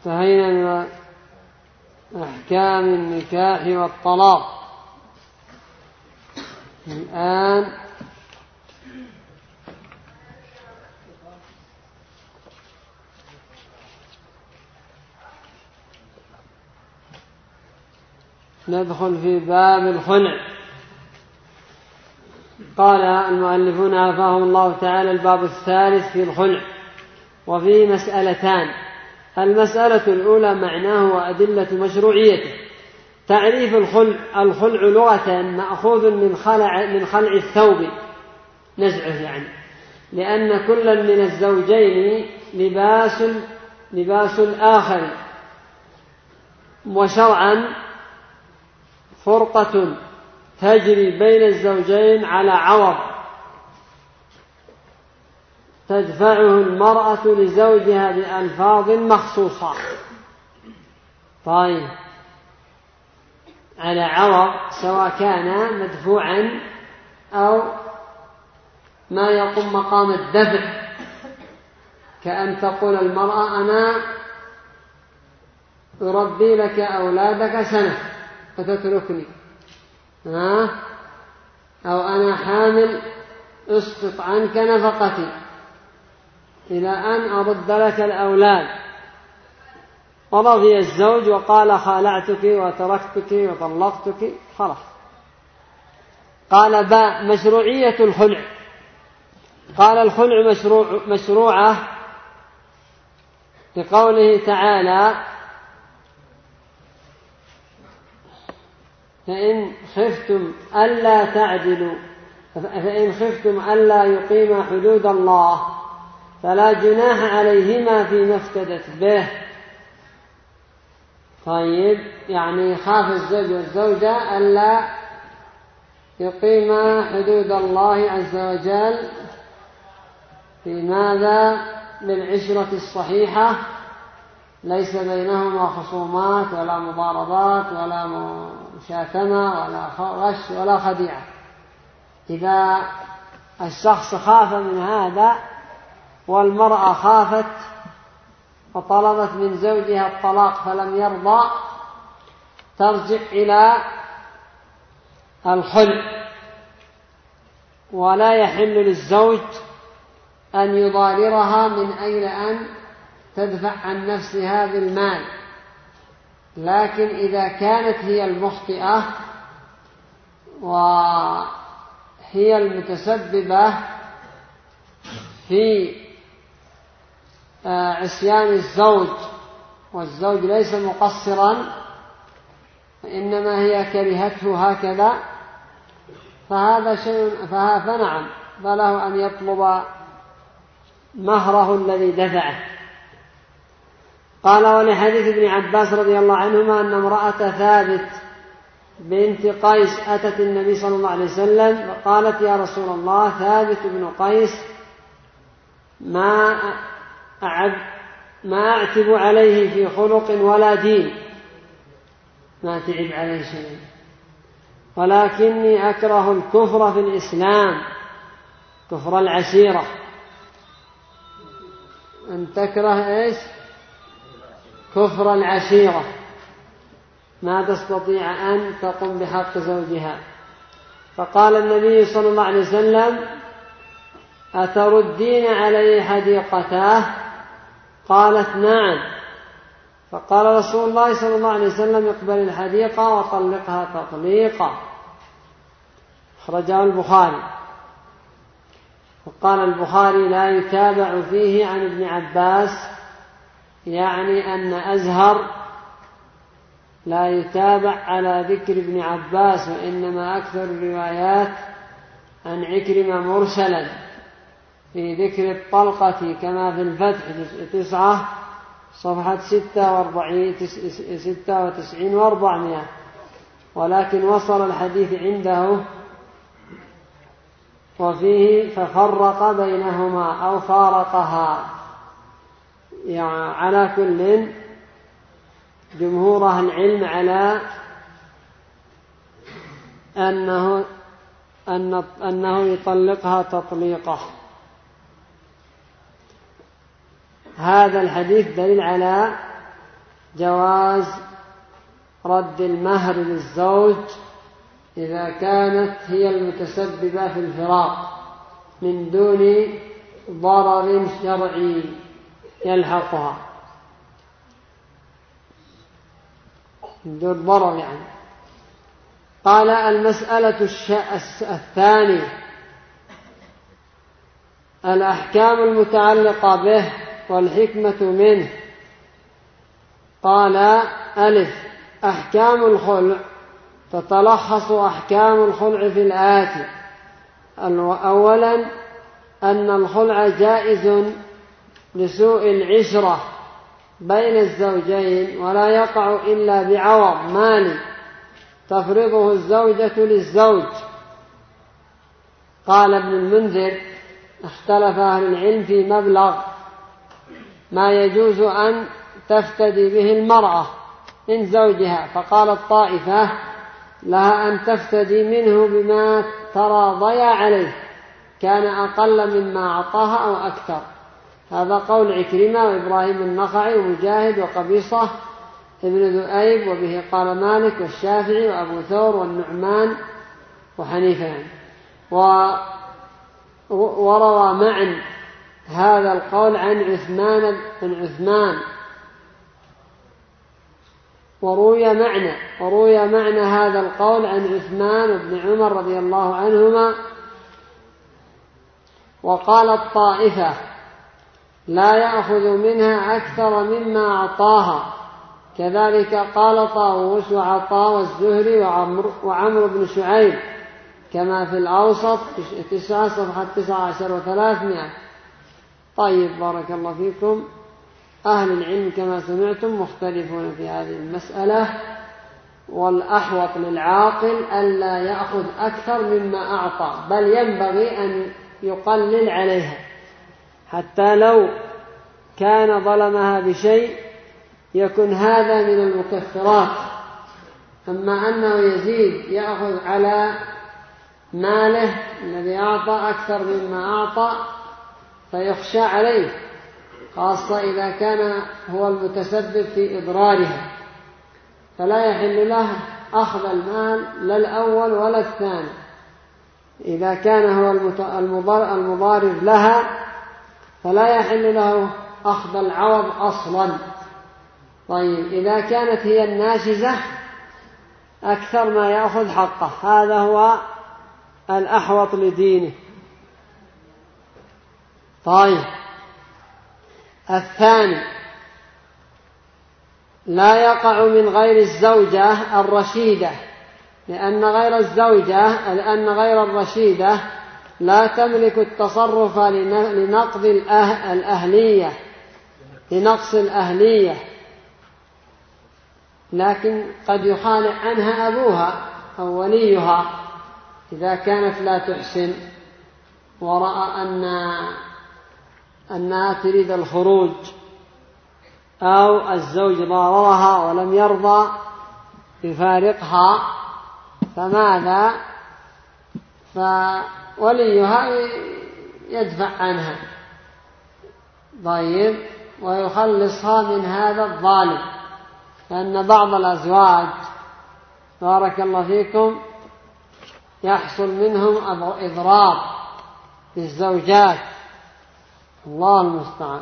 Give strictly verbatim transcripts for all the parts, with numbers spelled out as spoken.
انتهينا من أحكام النكاح والطلاق. الآن ندخل في باب الخلع. قال المؤلفون عافاهم الله تعالى: الباب الثالث في الخلع، وفيه مسألتان. المسألة الأولى معناه وأدلة مشروعيته. تعريف الخلع: الخلع لغة مأخوذ من خلع من خلع الثوب، نزعه يعني، لأن كل من الزوجين لباس لباس الآخر، وشرعا فرقة تجري بين الزوجين على عوض تدفعه المرأة لزوجها بألفاظ مخصوصة. طيب، على عوض سواء كان مدفوعا أو ما يقوم مقام الدفع، كأن تقول المرأة: أنا أربي لك أولادك سنة فتتركني، ها؟ أو أنا حامل أسقط عنك نفقتي إلى أن أرد لك الأولاد. ورضي الزوج وقال: خالعتك وتركتك وطلقتك، خلاص. قال: باء مشروعية الخلع. قال: الخلع مشروع مشروعة لقوله تعالى: فإن خفتم ألا تعدلوا فإن خفتم ألا يقيما حدود الله فلا جناح عليهما فيما افتدت به. طيب، يعني خاف الزوج والزوجة ألا يقيما حدود الله عز وجل في ماذا؟ للعشرة الصحيحة، ليس بينهما خصومات ولا مضاربات ولا مشاتمة ولا غش ولا خديعة. إذا الشخص خاف من هذا والمرأة خافت وطلبت من زوجها الطلاق فلم يرضى، ترجع إلى الخلع، ولا يحل للزوج أن يضاررها من أجل أن تدفع عن نفسها بالمال. لكن إذا كانت هي المخطئة وهي المتسببة في عصيان الزوج والزوج ليس مقصرا، فإنما هي كرهته هكذا، فهذا شيء فنعم، فله أن يطلب مهره الذي دفعه. قال: ولحديث ابن عباس رضي الله عنهما أن امرأة ثابت بنت قيس أتت النبي صلى الله عليه وسلم وقالت: يا رسول الله، ثابت بن قيس ما أعب ما أعتب عليه في خلق ولا دين، ما تعب عليه شيء، ولكني أكره الكفر في الإسلام، كفر العشيرة. أن تكره إيش؟ كفر العشيرة، ما تستطيع أن تقوم بحق زوجها. فقال النبي صلى الله عليه وسلم: أتردين عليه حديقته؟ قالت: نعم. فقال رسول الله صلى الله عليه وسلم: اقبل الحديقة وطلقها تطليقا. أخرجه البخاري. وقال البخاري: لا يتابع فيه عن ابن عباس، يعني أن أزهر لا يتابع على ذكر ابن عباس، وإنما أكثر الروايات عن عكرمة مرسلا في ذكر الطلقة كما في الفتح تسعة صفحة ستة وتسعين وأربعمائة، ولكن وصل الحديث عنده وفيه ففرق بينهما أو فارقها. يعني على كل جمهور أهل العلم على أنه, أن أنه يطلقها تطليقه. هذا الحديث دليل على جواز رد المهر للزوج إذا كانت هي المتسببة في الفراق من دون ضرر شرعي يلحقها، من دون ضرر يعني. قال: المسألة الثانية الأحكام المتعلقة به والحكمة منه. قال: ألف: أحكام الخلع تتلخص أحكام الخلع في الآتي: أولا أن الخلع جائز لسوء العشرة بين الزوجين، ولا يقع إلا بعوض مالي تفرضه الزوجة للزوج. قال ابن المنذر: اختلف أهل العلم في مبلغ ما يجوز أن تفتدي به المرأة من زوجها، فقال الطائفة: لها أن تفتدي منه بما تراضيا عليه، كان أقل مما أعطاها أو أكثر. هذا قول عكرمة وإبراهيم النخعي ومجاهد وقبيصة ابن ذؤيب، وبه قال مالك والشافعي وأبو ثور والنعمان وحنيفة يعني. وروى معا هذا القول عن عثمان بن عثمان، وروي معنى وروي معنى هذا القول عن عثمان بن عمر رضي الله عنهما. وقال الطائفة: لا يأخذ منها أكثر مما أعطاها. كذلك قال طاووس وعطاء والزهري وعمر, وعمر بن شعيب، كما في الأوسط تسعة صفحة تسعة عشر وثلاثمائة. طيب، بارك الله فيكم. أهل العلم كما سمعتم مختلفون في هذه المسألة، والأحوط للعاقل ألا يأخذ أكثر مما أعطى، بل ينبغي أن يقلل عليها، حتى لو كان ظلمها بشيء يكون هذا من المكفرات. أما أنه يزيد يأخذ على ماله الذي أعطى أكثر مما أعطى فيخشى عليه، خاصة إذا كان هو المتسبب في إضرارها، فلا يحل له أخذ المال لا الأول ولا الثاني إذا كان هو المضارر لها، فلا يحل له أخذ العوض أصلا. طيب، إذا كانت هي الناشزة أكثر ما يأخذ حقه، هذا هو الأحوط لدينه. طيب، الثاني: لا يقع من غير الزوجة الرشيدة، لأن غير الزوجة لأن غير الرشيدة لا تملك التصرف لنقض الأهلية لنقص الأهلية، لكن قد يخالع عنها أبوها أو وليها إذا كانت لا تحسن ورأى أن أنها تريد الخروج، أو الزوج ضاررها ولم يرضى يفارقها، فماذا؟ فوليها يدفع عنها، طيب، ويخلصها من هذا الظالم. لأن بعض الأزواج بارك الله فيكم يحصل منهم إضرار بالزوجات، الله المستعان.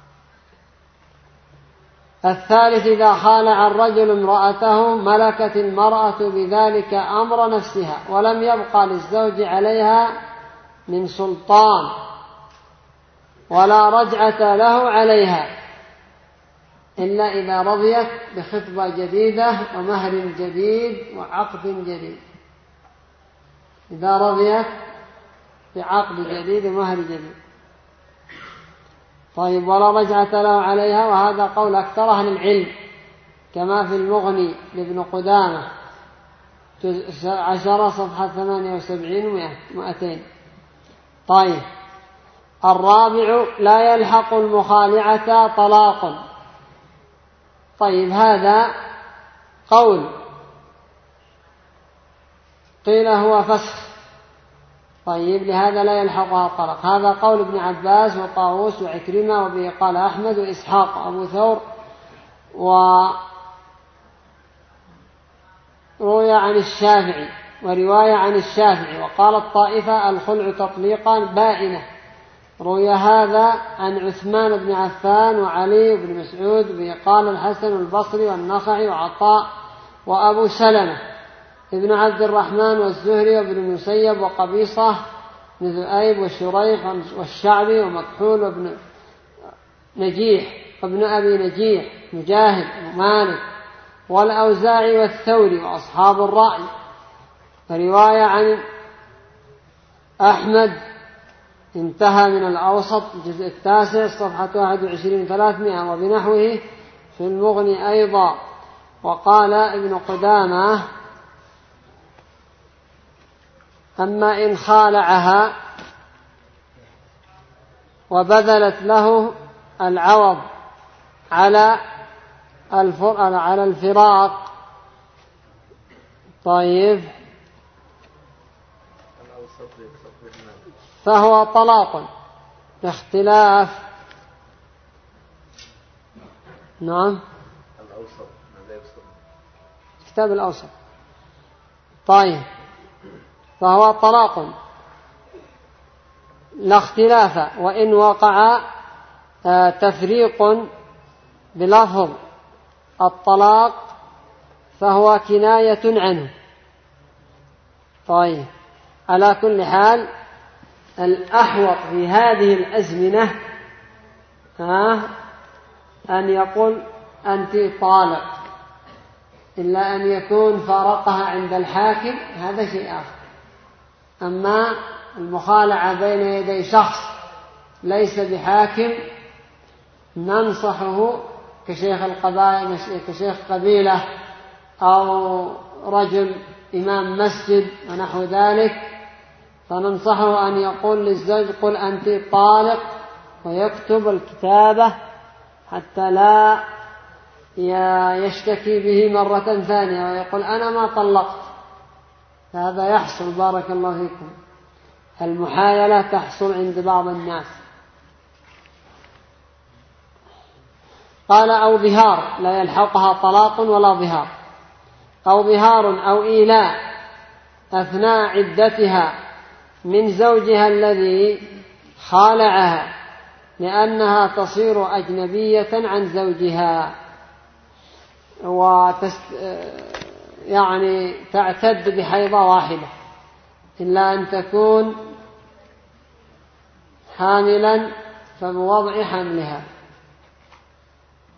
الثالث: إذا خالع الرجل امرأته ملكت المرأة بذلك أمر نفسها، ولم يبقى للزوج عليها من سلطان، ولا رجعة له عليها إلا إذا رضيت بخطبة جديدة ومهر جديد وعقد جديد، إذا رضيت بعقد جديد ومهر جديد. طيب، ولا رجعة له عليها، وهذا قول أكثر أهل العلم كما في المغني لابن قدامة عشرة صفحة ثمانية وسبعين ومئتين. طيب، الرابع: لا يلحق المخالعة طلاق. طيب، هذا قول قيل هو فسخ، طيب، لهذا لا يلحقها الطلاق. هذا قول ابن عباس وطاووس وعكرمة، وبه قال أحمد وإسحاق وأبو ثور وروي عن الشافعي ورواية عن الشافعي. وقال الطائفة الخلع تطليقا بائنة. روي هذا عن عثمان بن عفان وعلي بن مسعود به. قال الحسن البصري والنخعي وعطاء وأبو سلمة ابن عبد الرحمن والزهري وابن المسيب وقبيصة بن ذؤيب وشريح والشعبي ومكحول وابن نجيح وابن أبي نجيح مجاهد ومالك والأوزاعي والثوري وأصحاب الرأي. فرواية عن أحمد انتهى من الأوسط الجزء التاسع صفحة واحد وعشرين ثلاثمائة وبنحوه في المغني أيضا. وقال ابن قدامة أما إن خالعها وبذلت له العوض على على الفراق طيب فهو طلاق باختلاف. نعم كتاب الأوسط. طيب فهو طلاق لا اختلاف. وإن وقع تفريق بلفظ الطلاق فهو كناية عنه. طيب على كل حال الأحوط في هذه الأزمنة أن يقول أنت طالق، إلا أن يكون فارقها عند الحاكم هذا شيء آخر. أما المخالعة بين يدي شخص ليس بحاكم ننصحه كشيخ القبائل كشيخ قبيلة أو رجل إمام مسجد ونحو ذلك، فننصحه أن يقول للزوج قل أنت طالق ويكتب الكتابة حتى لا يشتكي به مرة ثانية ويقول أنا ما طلقت. هذا يحصل بارك الله فيكم، المحايلة تحصل عند بعض الناس. قال أو ظهار لا يلحقها طلاق ولا ظهار، أو ظهار أو إيلاء أثناء عدتها من زوجها الذي خالعها لأنها تصير أجنبية عن زوجها وتست يعني تعتد بحيضة واحدة إلا أن تكون حاملا فبوضع حملها.